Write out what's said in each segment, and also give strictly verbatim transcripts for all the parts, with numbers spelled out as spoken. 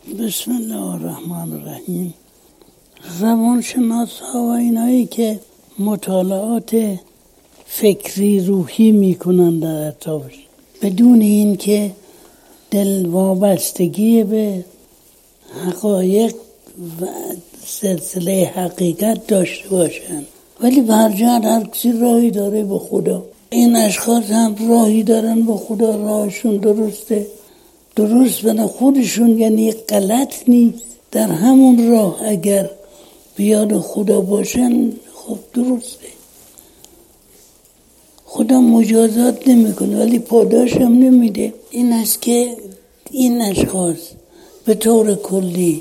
بسم الله الرحمن الرحیم. روانشناس ها و اینایی که مطالعات فکری روحی میکنن در اطرافش بدون این که دل وابستگی به حقایق و سلسله حقیقت داشته باشن، ولی برجر هر کسی راهی داره به خدا. این اشخاص هم راهی دارن به خدا، راهشون درسته، درست بنا خودشون، یعنی غلط نیست. در همون راه اگر بیاد خدا باشن خب درسته. خدا مجازات نمیکنه ولی پاداش هم نمیده. این است که این اشخاص به طور کلی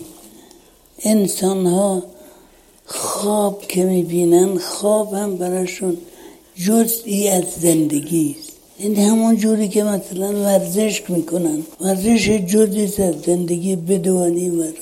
انسان ها خواب که میبینن، خواب هم براشون جزئی از زندگی است. این همون جوری که مثلا ورزش میکنن، ورزش جزئی از زندگی بدوانی مرور،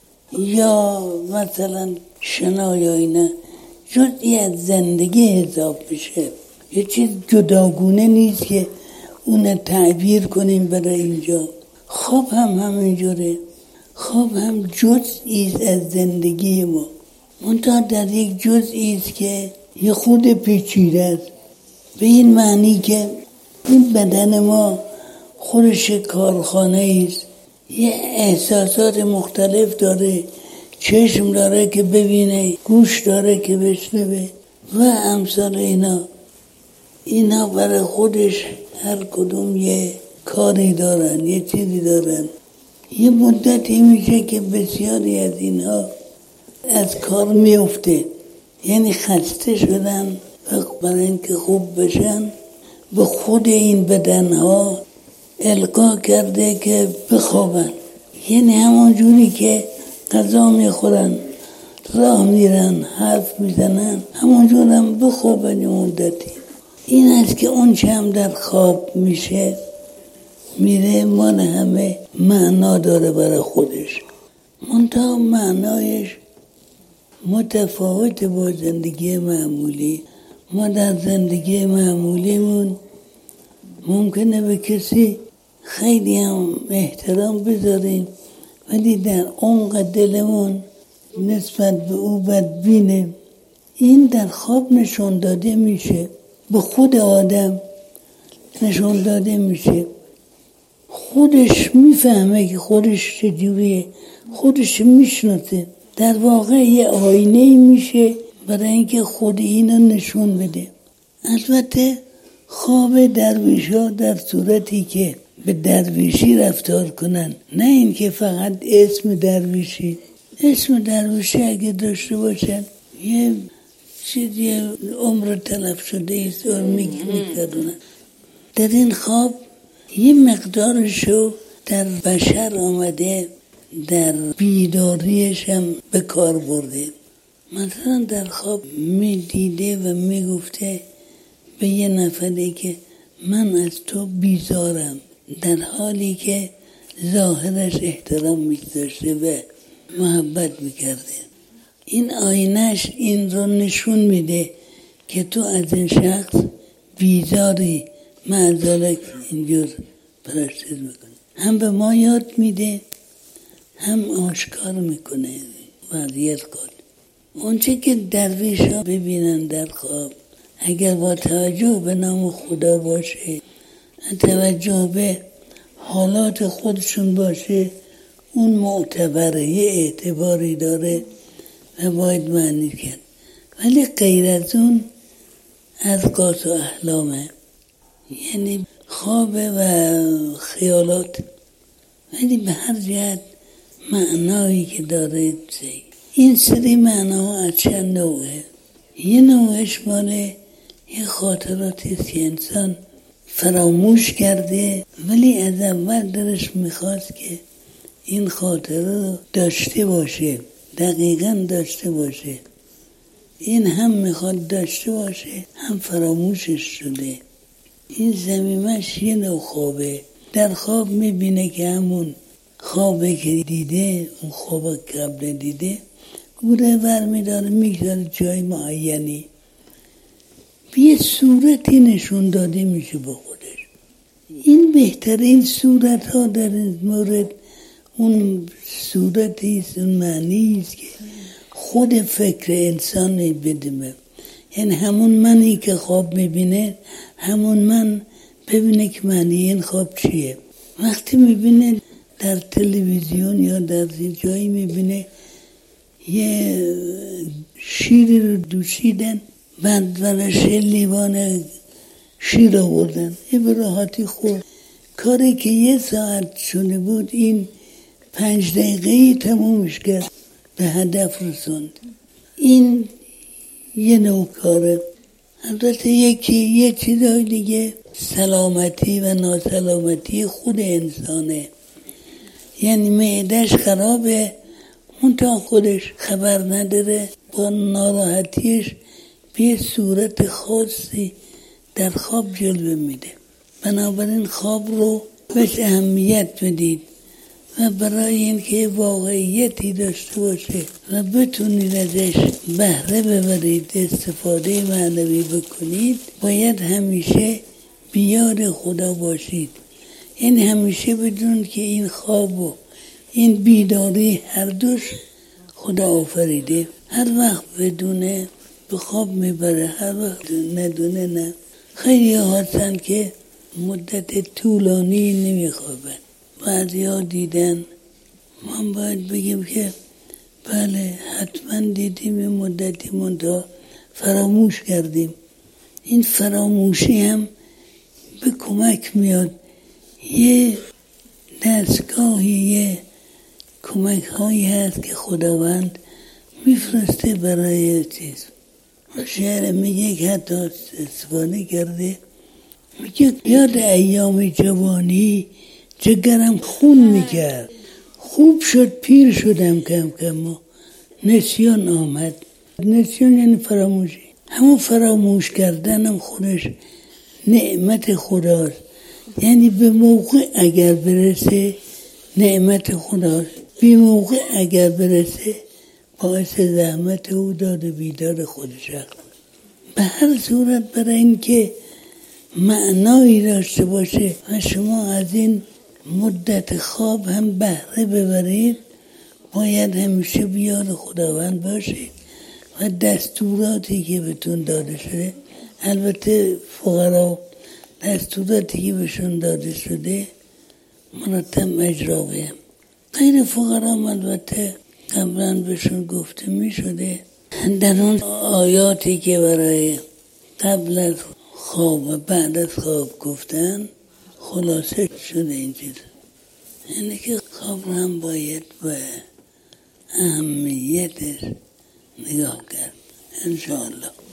یا مثلا شنا یا اینا جزئی از زندگی حساب میشه. یه چیز جداگونه نیست که اون تعبیر کنیم برای اینجا. خواب هم همینجوره، خواب هم جزئی از زندگی ما، منتها در یک جزئی است که یه خود پیچیده است، به این معنی که این بدن ما خودش کارخانه است، یه احساسات مختلف داره، چشم داره که ببینه، گوش داره که بشنوه و امثال اینا. اینا برای خودش هر کدوم یه کاری دارن، یه چیزی دارن. یه مدتی میشه که بسیاری از اینها از کار میفته، یعنی خسته شدن و برای اینکه خوب بشن به خود این بدنها القا کرده که بخوابن. یعنی همون جوری که غذا میخورن، راه میرن، حرف میزنن، همون جور هم بخوابن یه مدتی. این است که اون چه هم در خواب میشه میره مال همه معنا داره برای خودش، منتها معنایش متفاوت با زندگی معمولی. ما در زندگی معمولیمون ممکنه به کسی خیلی هم احترام بذاریم ولی در عمق دلمون نسبت به او بدبینه. این در خواب نشون داده میشه، به خود آدم نشون داده میشه. خودش میفهمه که خودش چجوریه، خودش میشناسه. در واقع یه آینه میشه برای اینکه خود اینو نشون بده. البته خواب درویش ها در صورتی که به درویشی رفتار کنن، نه اینکه فقط اسم درویشی. اسم درویشی اگه داشته باشن یه چیزی عمر تلف شده ایست و میکردونن. در این خواب یه مقدارشو در بشر آمده، در بیداریش هم به کار برده. مثلا در خواب می دیده و می گفته به یه نفری که من از تو بیزارم، در حالی که ظاهرش احترام می داشته و محبت می کرده. این آینش این رو نشون میده که تو از این شخص بیزاری، معذالک اینجور پرستش میکنه. هم به ما یاد میده هم آشکار میکنه وضعیت کن. اونچه که درویش ها ببینن در خواب اگر با توجه به نام خدا باشه، توجه به حالات خودشون باشه، اون معتبره، یه اعتباری داره و باید معنی کرد. ولی غیر از اون از قاس و احلامه، یعنی خواب و خیالات، ولی به هر جهت معنایی که داره زی. این سری معناها از چند نوعه. یه نوعش مال یه خاطراتی که انسان فراموش کرده ولی از اول درش میخواست که این خاطره رو داشته باشه، دقیقاً داشته باشه. این هم میخواد داشته باشه هم فراموشش شده. این ضمیمش یه نوع خوابه. در خواب میبینه که همون خوابه که دیده، اون خوابه که قبل دیده، گوره برمیداره میگذاره جای معینی، به یه صورتی نشون داده میشه با خودش. این بهترین صورت ها در این مورد اون صورتی است، اون معنی است که خود فکر انسان بدمه. یعنی همون منی که خواب میبینه، همون من ببینه که معنی این خواب چیه. وقتی میبینه در تلویزیون یا در جایی میبینه یه شیری رو دوشیدن، بعد براش لیوان شیر آوردن، یه به راحتی خورد. کاری که یه ساعت شده بود این پنج دقیقه‌ای تمومش کرد، به هدف رسوند. این یه نوع کاره. البته یکی یه چیزای دیگه سلامتی و ناسلامتی خود انسانه. یعنی معده‌اش خرابه، منتها خودش خبر نداره، با ناراحتیش به صورت خاصی در خواب جلوه میده. بنابراین خواب رو بهش اهمیت بدید و برای اینکه واقعیتی داشته باشه و بتونید ازش بهره ببرید، استفاده معنوی بکنید، باید همیشه بیاد خدا باشید. این همیشه بدونید که این خواب و این بیداری هر دوش خدا آفریده. هر وقت بدونه به خواب میبره، هر وقت ندونه نه. خیلی هستن که مدت طولانی نمیخوابن. بعضی ها دیدن، من باید بگیم که بله حتما دیدیم این مدتی منتها فراموش کردیم. این فراموشی هم به کمک میاد. یه دستگاهی، یه کمک هایی هست که خداوند میفرسته برای چیز. شعر میگه که حتی استفاده کرده، میگه یاد ایام جوانی جگرم خون میکرد، خوب شد پیر شدم کم کم و نسیان آمد. نسیان یعنی فراموشی. همون فراموش کردنم خودش نعمت خداست. یعنی به موقع اگر برسه نعمت خداست، بی موقع اگر برسه باعث زحمت او داد و بیداد خودش. به هر صورت برای اینکه معنایی داشته باشه و شما از این مدت خواب هم بهره ببرید، باید همیشه بیاد خداوند باشید و دستوراتی که بهتون داده شده، البته فقرا دستوراتی که بهشون داده شده مرتب اجرا بهم. غیر فقرا البته قبلا بهشون گفته می شده. در اون آیاتی که برای قبل از خواب و بعد از خواب گفتن خلاصه شده این چیز. یعنی که خواب هم باید به اهمیتش نگاه کرد انشاءالله.